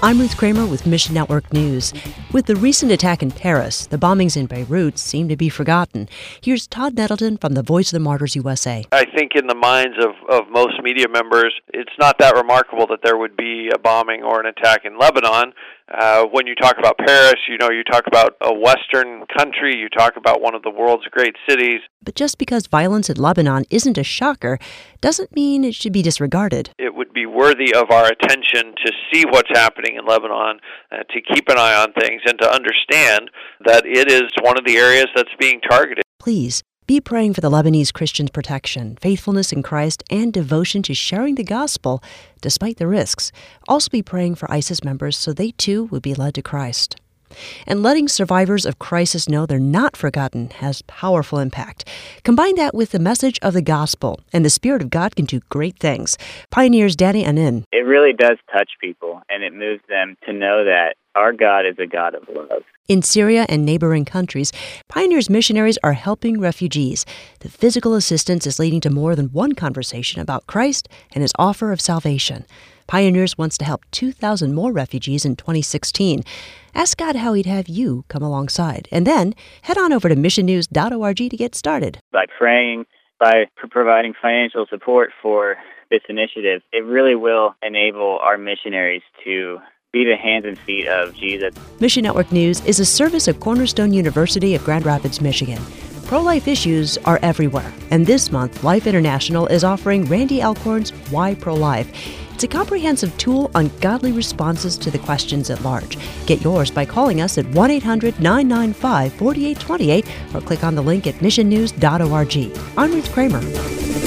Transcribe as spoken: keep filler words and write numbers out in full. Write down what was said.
I'm Ruth Kramer with Mission Network News. With the recent attack in Paris, the bombings in Beirut seem to be forgotten. Here's Todd Nettleton from the Voice of the Martyrs U S A. I think in the minds of, of most media members, it's not that remarkable that there would be a bombing or an attack in Lebanon. Uh, when you talk about Paris, you know, you talk about a Western country, you talk about one of the world's great cities. But just because violence in Lebanon isn't a shocker doesn't mean it should be disregarded. It would be worthy of our attention to see what's happening in Lebanon, uh, to keep an eye on things, and to understand that it is one of the areas that's being targeted. Please be praying for the Lebanese Christians' protection, faithfulness in Christ, and devotion to sharing the gospel despite the risks. Also be praying for ISIS members so they too would be led to Christ. And letting survivors of crisis know they're not forgotten has powerful impact. Combine that with the message of the gospel, and the Spirit of God can do great things. Pioneers Danny Anin. It really does touch people, and it moves them to know that our God is a God of love. In Syria and neighboring countries, Pioneers missionaries are helping refugees. The physical assistance is leading to more than one conversation about Christ and his offer of salvation. Pioneers wants to help two thousand more refugees in twenty sixteen. Ask God how he'd have you come alongside. And then head on over to mission news dot org to get started. By praying, by providing financial support for this initiative, it really will enable our missionaries to be the hands and feet of Jesus. Mission Network News is a service of Cornerstone University of Grand Rapids, Michigan. Pro-life issues are everywhere, and this month, Life International is offering Randy Alcorn's Why Pro-Life. It's a comprehensive tool on godly responses to the questions at large. Get yours by calling us at one eight hundred nine nine five four eight two eight or click on the link at mission news dot org. I'm Ruth Kramer.